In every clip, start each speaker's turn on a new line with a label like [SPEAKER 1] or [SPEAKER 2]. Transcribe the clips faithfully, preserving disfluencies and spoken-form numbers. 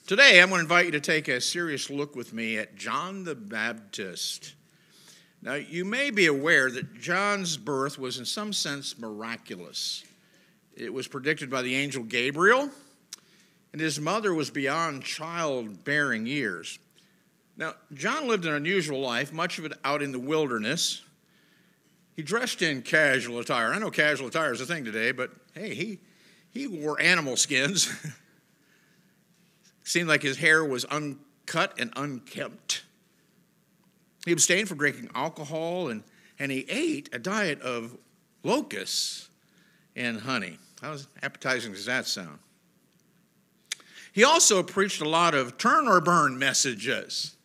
[SPEAKER 1] Today, I'm going to invite you to take a serious look with me at John the Baptist. Now, you may be aware that John's birth was in some sense miraculous. It was predicted by the angel Gabriel, and his mother was beyond childbearing years. Now, John lived an unusual life, much of it out in the wilderness. He dressed in casual attire. I know casual attire is a thing today, but hey, he, he wore animal skins. Seemed like his hair was uncut and unkempt. He abstained from drinking alcohol, and, and he ate a diet of locusts and honey. How appetizing does that sound? He also preached a lot of turn or burn messages.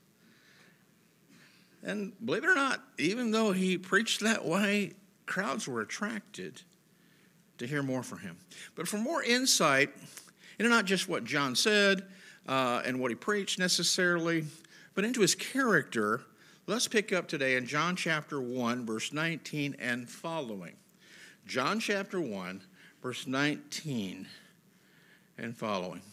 [SPEAKER 1] And believe it or not, even though he preached that way, crowds were attracted to hear more from him. But for more insight into not just what John said uh, and what he preached necessarily, but into his character, let's pick up today in John chapter one, verse nineteen and following. John chapter one, verse nineteen and following.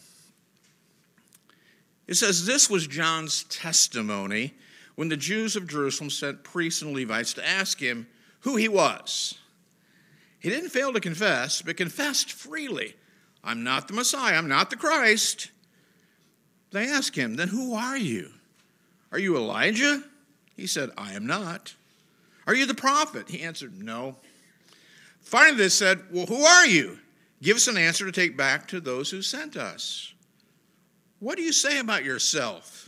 [SPEAKER 1] It says, "This was John's testimony when the Jews of Jerusalem sent priests and Levites to ask him who he was. He didn't fail to confess, but confessed freely, 'I'm not the Messiah, I'm not the Christ.' They asked him, 'Then who are you? Are you Elijah?' He said, 'I am not.' 'Are you the prophet?' He answered, 'No.' Finally they said, 'Well, who are you? Give us an answer to take back to those who sent us. What do you say about yourself?'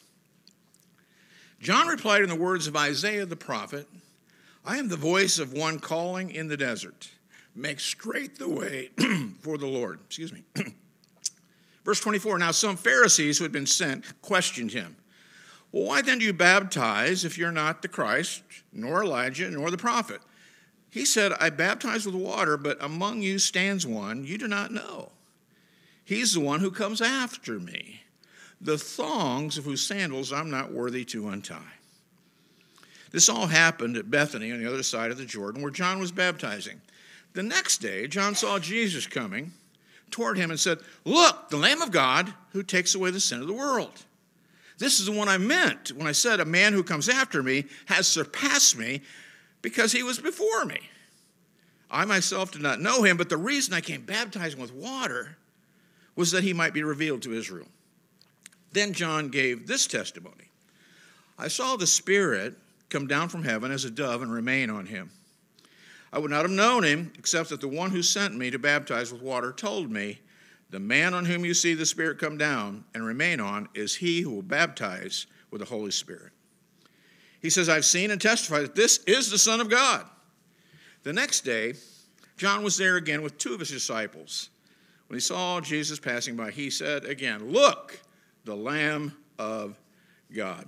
[SPEAKER 1] John replied in the words of Isaiah the prophet, 'I am the voice of one calling in the desert. Make straight the way for the Lord.'" Excuse me. Verse twenty-four, "Now some Pharisees who had been sent questioned him. 'Well, why then do you baptize if you're not the Christ, nor Elijah, nor the prophet?' He said, 'I baptize with water, but among you stands one you do not know. He's the one who comes after me, the thongs of whose sandals I'm not worthy to untie.' This all happened at Bethany on the other side of the Jordan, where John was baptizing. The next day, John saw Jesus coming toward him and said, 'Look, the Lamb of God who takes away the sin of the world. This is the one I meant when I said a man who comes after me has surpassed me because he was before me. I myself did not know him, but the reason I came baptizing with water was that he might be revealed to Israel.' Then John gave this testimony. 'I saw the Spirit come down from heaven as a dove and remain on him. I would not have known him except that the one who sent me to baptize with water told me, the man on whom you see the Spirit come down and remain on is he who will baptize with the Holy Spirit.' He says, 'I've seen and testified that this is the Son of God.' The next day, John was there again with two of his disciples. When he saw Jesus passing by, he said again, 'Look, the Lamb of God.'"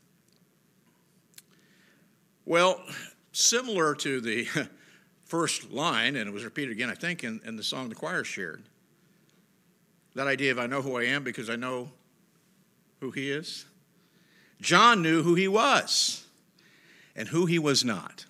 [SPEAKER 1] Well, similar to the first line, and it was repeated again, I think, in, in the song the choir shared, that idea of I know who I am because I know who he is. John knew who he was and who he was not.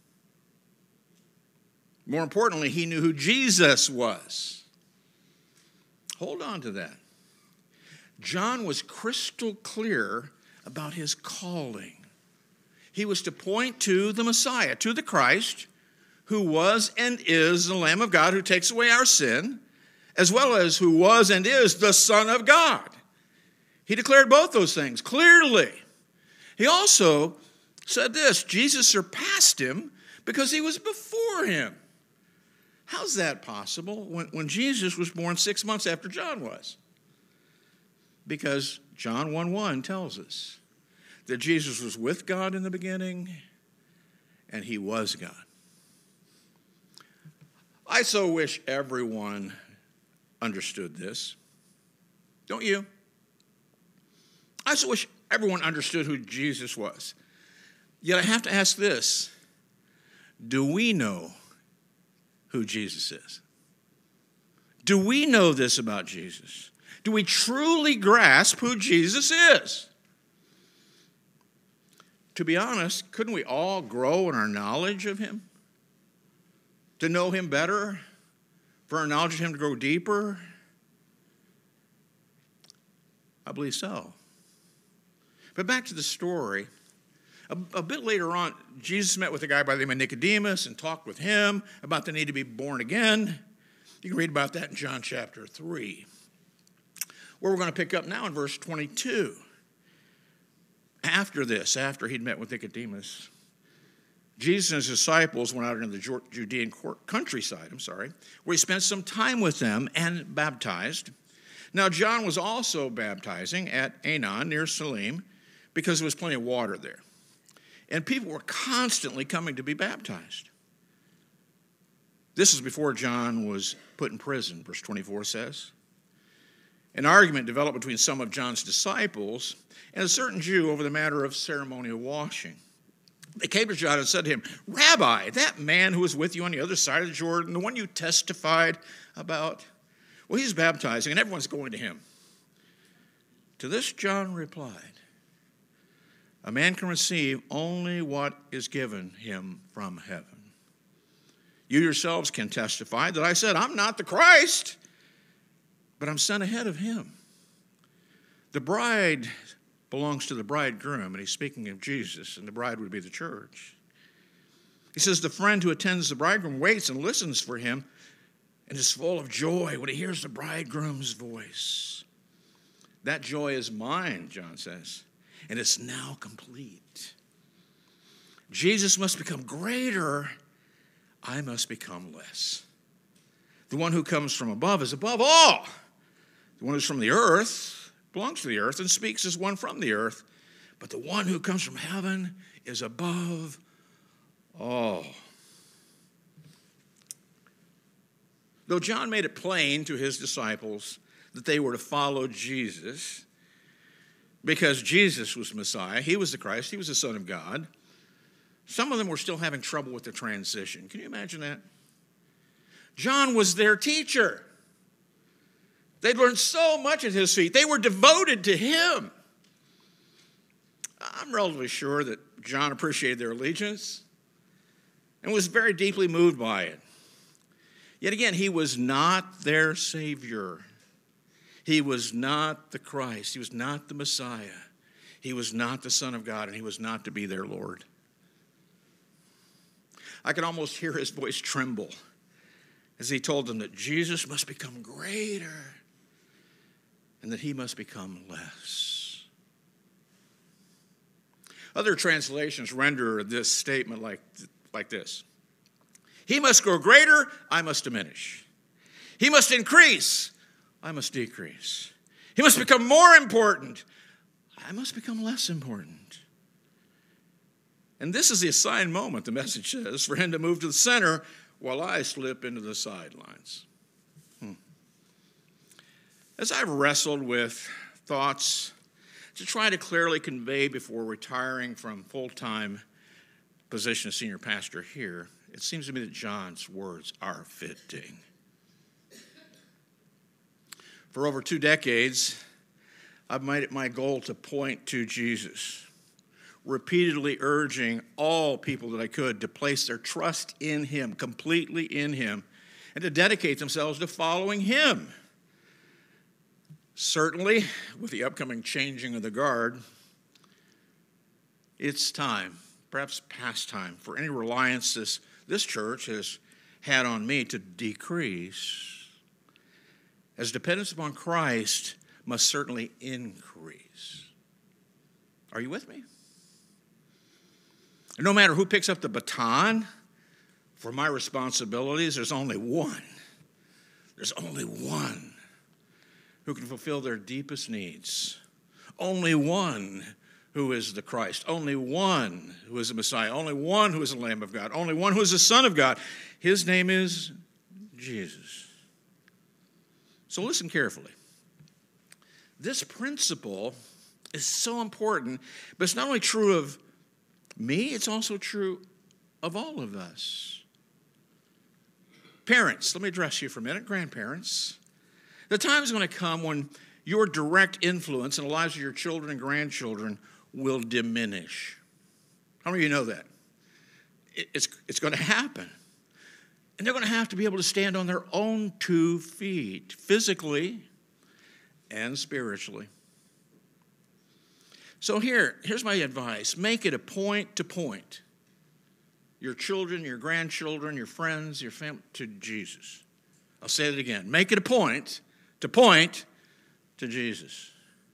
[SPEAKER 1] More importantly, he knew who Jesus was. Hold on to that. John was crystal clear about his calling. He was to point to the Messiah, to the Christ, who was and is the Lamb of God who takes away our sin, as well as who was and is the Son of God. He declared both those things clearly. He also said this, Jesus surpassed him because he was before him. How's that possible when, when Jesus was born six months after John was? Because John one one tells us that Jesus was with God in the beginning and he was God. I so wish everyone understood this. Don't you? I so wish everyone understood who Jesus was. Yet I have to ask this. Do we know who Jesus is? Do we know this about Jesus? Do we truly grasp who Jesus is? To be honest, couldn't we all grow in our knowledge of him? To know him better? For our knowledge of him to grow deeper? I believe so. But back to the story. A, a bit later on, Jesus met with a guy by the name of Nicodemus and talked with him about the need to be born again. You can read about that in John chapter three. Where we're going to pick up now in verse twenty-two. After this, after he'd met with Nicodemus, Jesus and his disciples went out into the Judean countryside, I'm sorry, where he spent some time with them and baptized. Now, John was also baptizing at Aenon near Salim because there was plenty of water there. And people were constantly coming to be baptized. This is before John was put in prison, verse twenty-four says. An argument developed between some of John's disciples and a certain Jew over the matter of ceremonial washing. They came to John and said to him, Rabbi, that man who was with you on the other side of the Jordan, the one you testified about, well, he's baptizing and everyone's going to him. To this John replied, a man can receive only what is given him from heaven. You yourselves can testify that I said, I'm not the Christ, but I'm sent ahead of him. The bride belongs to the bridegroom, and he's speaking of Jesus, and the bride would be the church. He says the friend who attends the bridegroom waits and listens for him and is full of joy when he hears the bridegroom's voice. That joy is mine, John says, and it's now complete. Jesus must become greater, I must become less. The one who comes from above is above all. The one who's from the earth belongs to the earth and speaks as one from the earth. But the one who comes from heaven is above all. Though John made it plain to his disciples that they were to follow Jesus because Jesus was Messiah, he was the Christ, he was the Son of God, some of them were still having trouble with the transition. Can you imagine that? John was their teacher. They'd learned so much at his feet. They were devoted to him. I'm relatively sure that John appreciated their allegiance and was very deeply moved by it. Yet again, he was not their Savior. He was not the Christ. He was not the Messiah. He was not the Son of God, and he was not to be their Lord. I could almost hear his voice tremble as he told them that Jesus must become greater and that he must become less. Other translations render this statement like, like this. He must grow greater, I must diminish. He must increase, I must decrease. He must become more important, I must become less important. And this is the assigned moment, the message says, for him to move to the center while I slip into the sidelines. Hmm. As I've wrestled with thoughts to try to clearly convey before retiring from full-time position as senior pastor here, it seems to me that John's words are fitting. For over two decades, I've made it my goal to point to Jesus, repeatedly urging all people that I could to place their trust in him, completely in him, and to dedicate themselves to following him. Certainly, with the upcoming changing of the guard, it's time, perhaps past time, for any reliance this, this church has had on me to decrease, as dependence upon Christ must certainly increase. Are you with me? And no matter who picks up the baton for my responsibilities, there's only one. There's only one who can fulfill their deepest needs. Only one who is the Christ. Only one who is the Messiah. Only one who is the Lamb of God. Only one who is the Son of God. His name is Jesus. So listen carefully. This principle is so important, but it's not only true of me, it's also true of all of us. Parents, let me address you for a minute. Grandparents, the time is going to come when your direct influence in the lives of your children and grandchildren will diminish. How many of you know that? It's, it's going to happen. And they're going to have to be able to stand on their own two feet, physically and spiritually. So here, here's my advice. Make it a point to point your children, your grandchildren, your friends, your family to Jesus. I'll say it again. Make it a point to point to Jesus.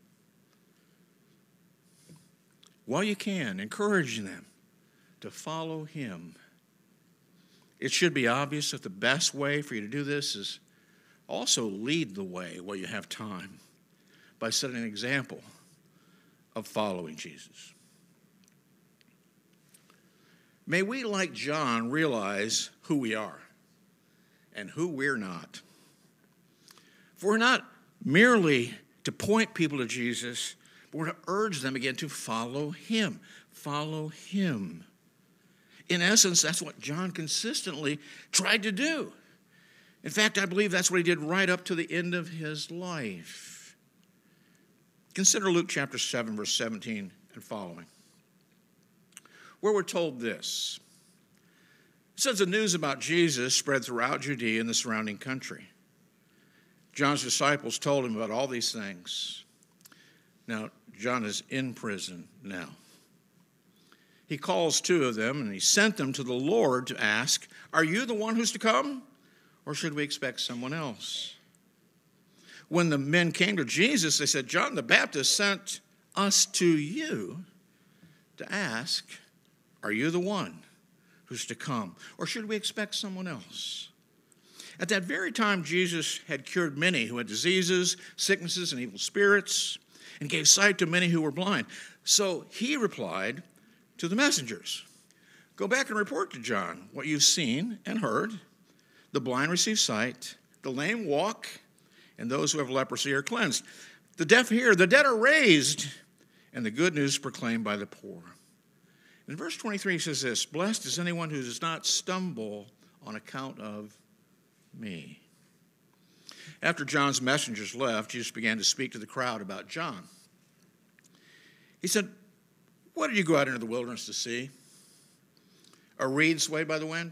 [SPEAKER 1] While you can, encourage them to follow him. It should be obvious that the best way for you to do this is also lead the way while you have time by setting an example of following Jesus. May we, like John, realize who we are and who we're not. For we're not merely to point people to Jesus, but we're to urge them again to follow him. Follow him. In essence, that's what John consistently tried to do. In fact, I believe that's what he did right up to the end of his life. Consider Luke chapter seven, verse seventeen and following, where we're told this. It says the news about Jesus spread throughout Judea and the surrounding country. John's disciples told him about all these things. Now, John is in prison now. He calls two of them, and he sent them to the Lord to ask, "Are you the one who's to come, or should we expect someone else?" When the men came to Jesus, they said, "John the Baptist sent us to you to ask, are you the one who's to come, or should we expect someone else?" At that very time, Jesus had cured many who had diseases, sicknesses, and evil spirits, and gave sight to many who were blind. So he replied to the messengers, "Go back and report to John what you've seen and heard. The blind receive sight, the lame walk, and those who have leprosy are cleansed. The deaf hear, the dead are raised, and the good news proclaimed by the poor." In verse twenty-three, he says this, "Blessed is anyone who does not stumble on account of me." After John's messengers left, Jesus began to speak to the crowd about John. He said, "What did you go out into the wilderness to see? A reed swayed by the wind?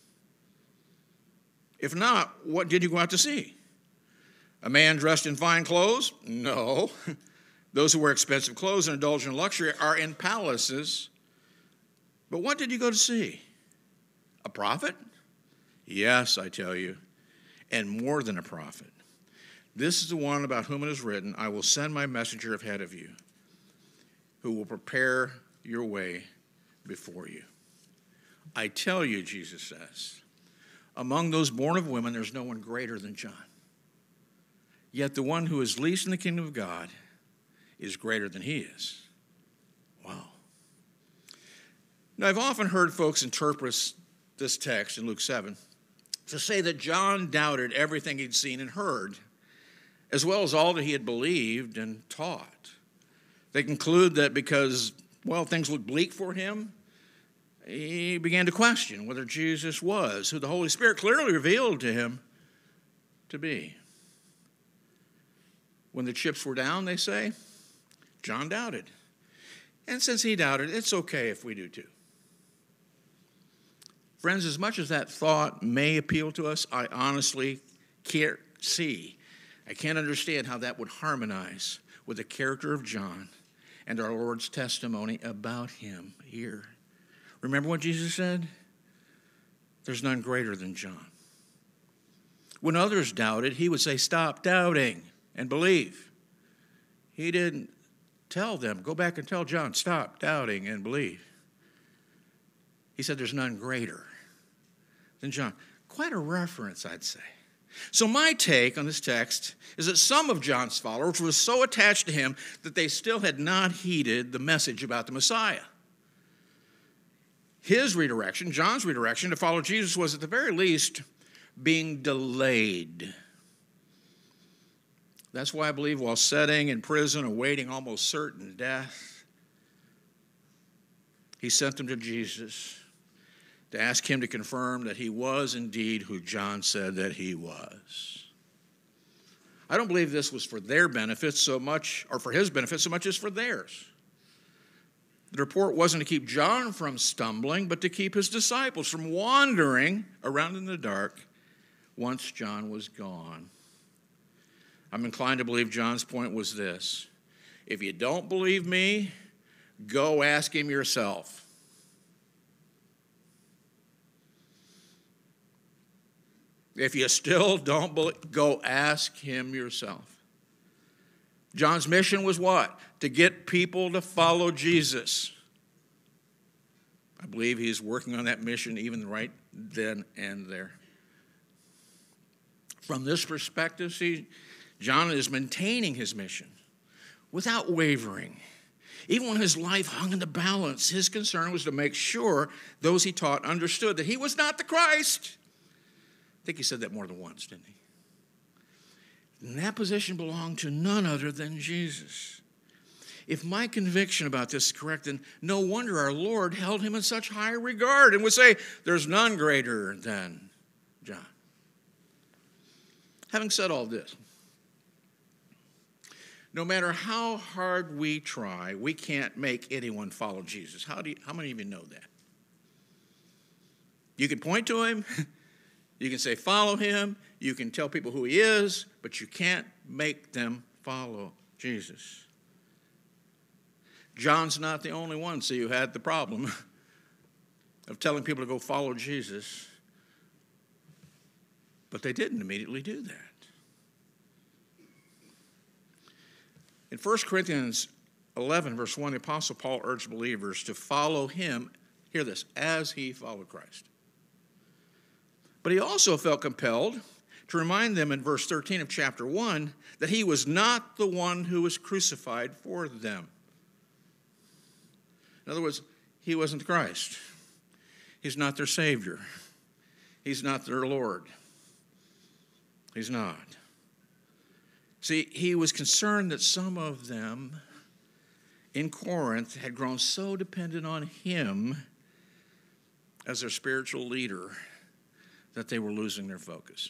[SPEAKER 1] If not, what did you go out to see? A man dressed in fine clothes? No. Those who wear expensive clothes and indulge in luxury are in palaces. But what did you go to see? A prophet? Yes, I tell you, and more than a prophet. This is the one about whom it is written, 'I will send my messenger ahead of you, who will prepare your way before you.' I tell you," Jesus says, "among those born of women, there's no one greater than John. Yet the one who is least in the kingdom of God is greater than he is." Wow. Now, I've often heard folks interpret this text in Luke seven to say that John doubted everything he'd seen and heard, as well as all that he had believed and taught. They conclude that because, well, things looked bleak for him, he began to question whether Jesus was who the Holy Spirit clearly revealed to him to be. When the chips were down, they say, John doubted. And since he doubted, it's okay if we do too. Friends, as much as that thought may appeal to us, I honestly can't see, I can't understand how that would harmonize with the character of John and our Lord's testimony about him here. Remember what Jesus said? There's none greater than John. When others doubted, he would say, "Stop doubting and believe." He didn't tell them, "Go back and tell John, stop doubting and believe." He said, "There's none greater than John." Quite a reference, I'd say. So my take on this text is that some of John's followers were so attached to him that they still had not heeded the message about the Messiah. His redirection, John's redirection to follow Jesus, was at the very least being delayed. That's why I believe while sitting in prison awaiting almost certain death, he sent them to Jesus to ask him to confirm that he was indeed who John said that he was. I don't believe this was for their benefit so much, or for his benefit so much as for theirs. The report wasn't to keep John from stumbling, but to keep his disciples from wandering around in the dark once John was gone. I'm inclined to believe John's point was this: if you don't believe me, Go ask him yourself. If you still don't believe, go ask him yourself. John's mission was what? To get people to follow Jesus. I believe he's working on that mission even right then and there. From this perspective, see, John is maintaining his mission without wavering. Even when his life hung in the balance, his concern was to make sure those he taught understood that he was not the Christ. I think he said that more than once, didn't he? And that position belonged to none other than Jesus. If my conviction about this is correct, then no wonder our Lord held him in such high regard and would say, there's none greater than John. Having said all this, no matter how hard we try, we can't make anyone follow Jesus. How do you, how many of you know that? You can point to him. You can say, follow him. You can tell people who he is, but you can't make them follow Jesus. John's not the only one, see, who had the problem of telling people to go follow Jesus, but they didn't immediately do that. In First Corinthians eleven, verse one, the Apostle Paul urged believers to follow him, hear this, as he followed Christ. But he also felt compelled to remind them in verse thirteen of chapter one that he was not the one who was crucified for them. In other words, he wasn't Christ. He's not their Savior. He's not their Lord. He's not. See, he was concerned that some of them in Corinth had grown so dependent on him as their spiritual leader that they were losing their focus.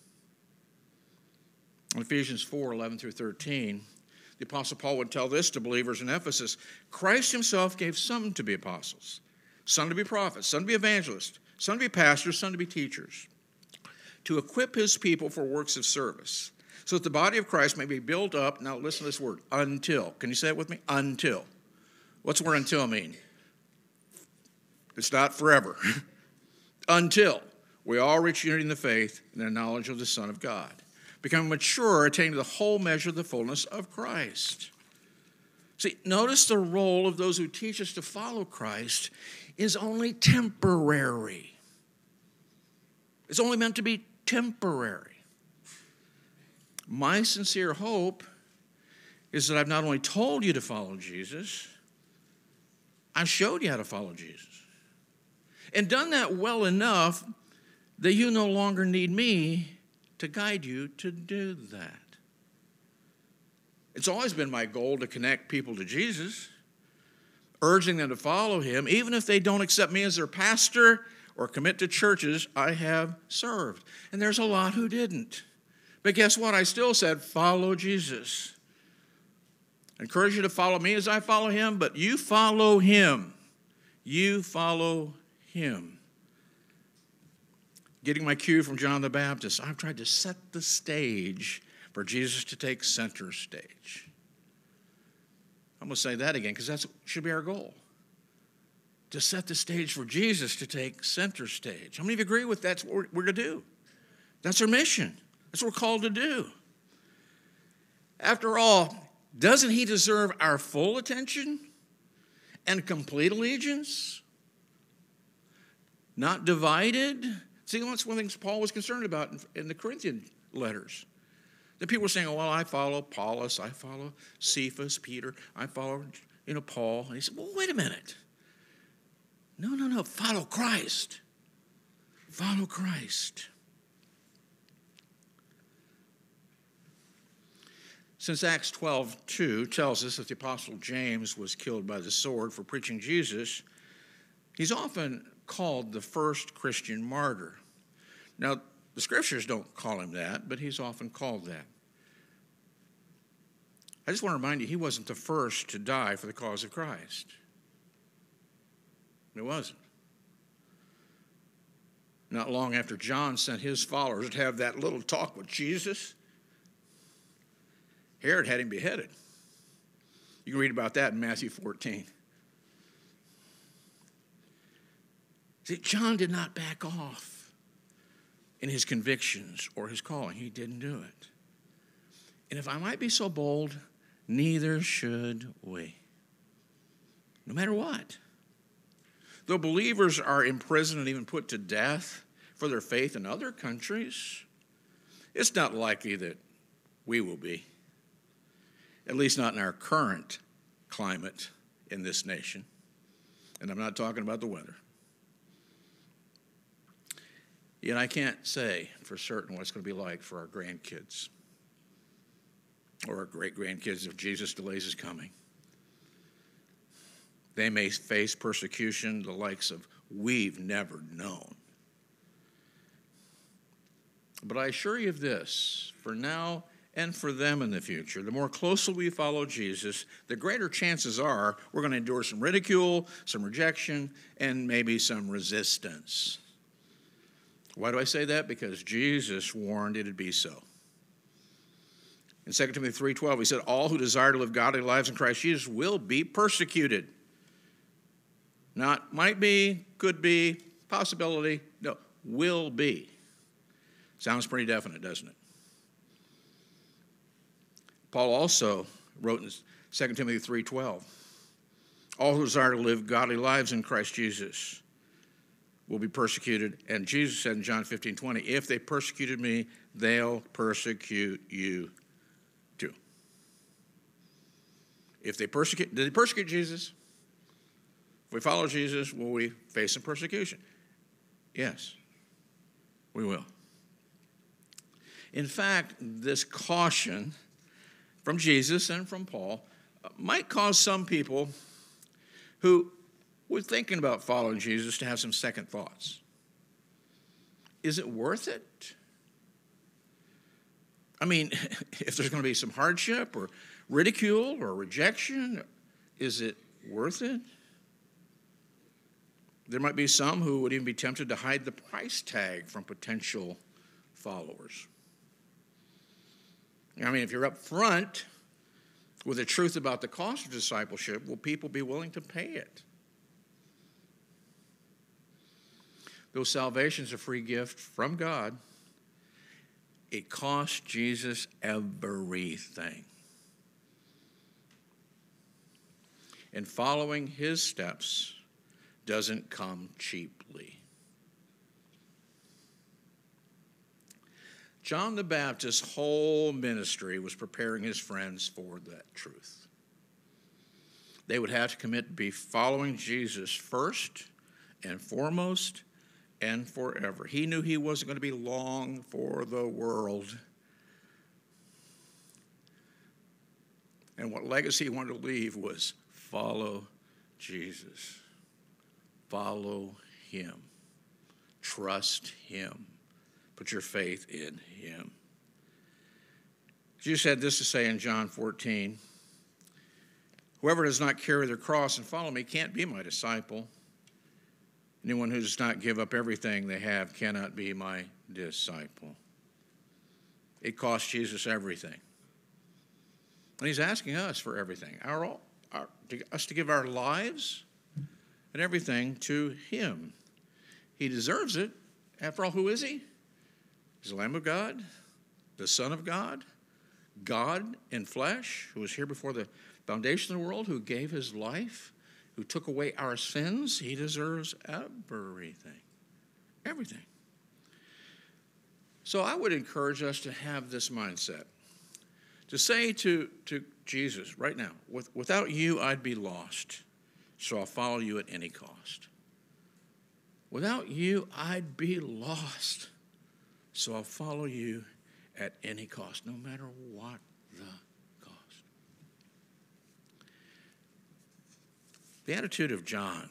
[SPEAKER 1] In Ephesians four, eleven through thirteen, the Apostle Paul would tell this to believers in Ephesus: Christ himself gave some to be apostles, some to be prophets, some to be evangelists, some to be pastors, some to be teachers, to equip his people for works of service, so that the body of Christ may be built up. Now listen to this word, until. Can you say it with me? Until. What's the word until mean? It's not forever. Until we all reach unity in the faith and the knowledge of the Son of God, becoming mature, attaining to the whole measure of the fullness of Christ. See, notice the role of those who teach us to follow Christ is only temporary. It's only meant to be temporary. My sincere hope is that I've not only told you to follow Jesus, I've showed you how to follow Jesus. And done that well enough that you no longer need me to guide you to do that. It's always been my goal to connect people to Jesus, urging them to follow him, even if they don't accept me as their pastor or commit to churches I have served. And there's a lot who didn't. But guess what? I still said, follow Jesus. I encourage you to follow me as I follow him, but you follow him. You follow him. Getting my cue from John the Baptist, I've tried to set the stage for Jesus to take center stage. I'm going to say that again because that should be our goal. To set the stage for Jesus to take center stage. How many of you agree with that's what we're, we're going to do? That's our mission. That's what we're called to do. After all, doesn't he deserve our full attention and complete allegiance? Not divided? See, that's one of the things Paul was concerned about in, in the Corinthian letters. The people were saying, oh, well, I follow Apollos, I follow Cephas, Peter, I follow, you know, Paul. And he said, well, wait a minute. No, no, no, follow Christ. Follow Christ. Since Acts twelve two tells us that the Apostle James was killed by the sword for preaching Jesus, he's often called the first Christian martyr. Now, the scriptures don't call him that, but he's often called that. I just want to remind you, he wasn't the first to die for the cause of Christ. He wasn't. Not long after John sent his followers to have that little talk with Jesus, Herod had him beheaded. You can read about that in Matthew fourteen. See, John did not back off in his convictions or his calling. He didn't do it. And if I might be so bold, neither should we. No matter what. Though believers are imprisoned and even put to death for their faith in other countries, it's not likely that we will be, at least not in our current climate in this nation. And I'm not talking about the weather. Yet I can't say for certain what it's going to be like for our grandkids or our great-grandkids if Jesus delays his coming. They may face persecution the likes of we've never known. But I assure you of this, for now and for them in the future, the more closely we follow Jesus, the greater chances are we're going to endure some ridicule, some rejection, and maybe some resistance. Why do I say that? Because Jesus warned it'd be so. In Second Timothy three twelve, he said, all who desire to live godly lives in Christ Jesus will be persecuted. Not might be, could be, possibility. No, will be. Sounds pretty definite, doesn't it? Paul also wrote in Second Timothy three twelve, all who desire to live godly lives in Christ Jesus will be persecuted. And Jesus said in John fifteen twenty, if they persecuted me, they'll persecute you too. If they persecute, did they persecute Jesus? If we follow Jesus, will we face some persecution? Yes, we will. In fact, this caution from Jesus and from Paul might cause some people who were thinking about following Jesus to have some second thoughts. Is it worth it? I mean, if there's going to be some hardship or ridicule or rejection, is it worth it? There might be some who would even be tempted to hide the price tag from potential followers. I mean, if you're up front with the truth about the cost of discipleship, will people be willing to pay it? Though salvation is a free gift from God, it cost Jesus everything. And following his steps doesn't come cheaply. John the Baptist's whole ministry was preparing his friends for that truth. They would have to commit to be following Jesus first and foremost and forever. He knew he wasn't going to be long for the world. And what legacy he wanted to leave was follow Jesus. Follow him. Trust him. Put your faith in him. Jesus had this to say in John fourteen. Whoever does not carry their cross and follow me can't be my disciple. Anyone who does not give up everything they have cannot be my disciple. It cost Jesus everything. And he's asking us for everything. Our, our, to, us to give our lives and everything to him. He deserves it. After all, who is he? He's the Lamb of God, the Son of God, God in flesh, who was here before the foundation of the world, who gave his life, who took away our sins. He deserves everything. Everything. So I would encourage us to have this mindset. To say to, to Jesus right now, with, without you, I'd be lost. So I'll follow you at any cost. Without you, I'd be lost. So I'll follow you at any cost, no matter what the cost. The attitude of John,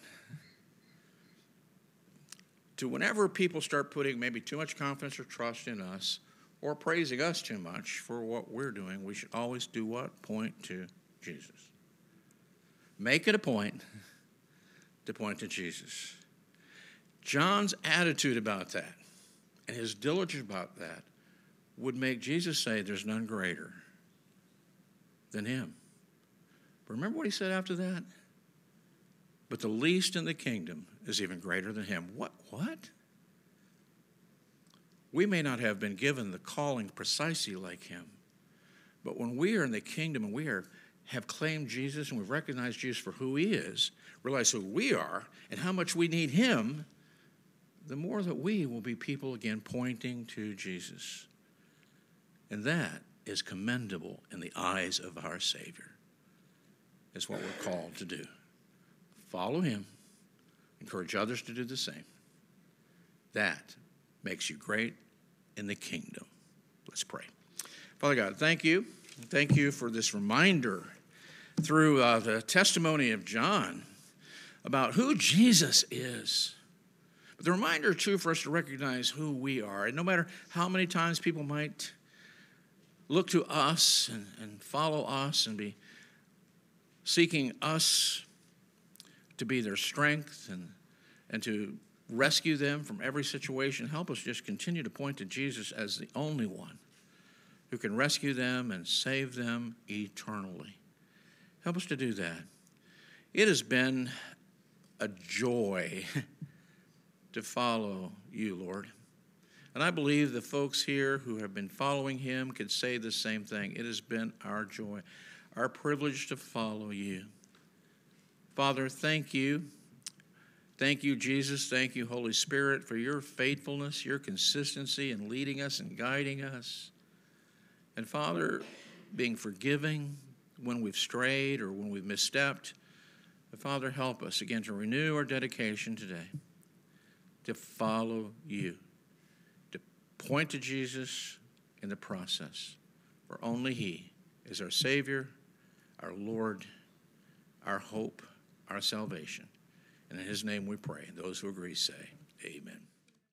[SPEAKER 1] to whenever people start putting maybe too much confidence or trust in us, or praising us too much for what we're doing, we should always do what? Point to Jesus. Make it a point to point to Jesus. John's attitude about that and his diligence about that would make Jesus say there's none greater than him. But remember what he said after that? but the least in the kingdom is even greater than him. What? What? We may not have been given the calling precisely like him, but when we are in the kingdom and we are have claimed Jesus and we've recognized Jesus for who he is, realize who we are and how much we need him, the more that we will be people again pointing to Jesus. And that is commendable in the eyes of our Savior. It's what we're called to do. Follow him. Encourage others to do the same. That makes you great in the kingdom. Let's pray. Father God, thank you. Thank you for this reminder through uh, the testimony of John about who Jesus is. But the reminder, too, for us to recognize who we are. And no matter how many times people might look to us and, and follow us and be seeking us to be their strength and, and to rescue them from every situation, help us just continue to point to Jesus as the only one who can rescue them and save them eternally. Help us to do that. It has been a joy to follow you, Lord. And I believe the folks here who have been following him could say the same thing. It has been our joy, our privilege to follow you. Father, thank you. Thank you, Jesus. Thank you, Holy Spirit, for your faithfulness, your consistency in leading us and guiding us. And Father, being forgiving when we've strayed or when we've misstepped. But Father, help us again to renew our dedication today to follow you, to point to Jesus in the process, for only he is our Savior, our Lord, our hope, our salvation. And in his name we pray. And those who agree say,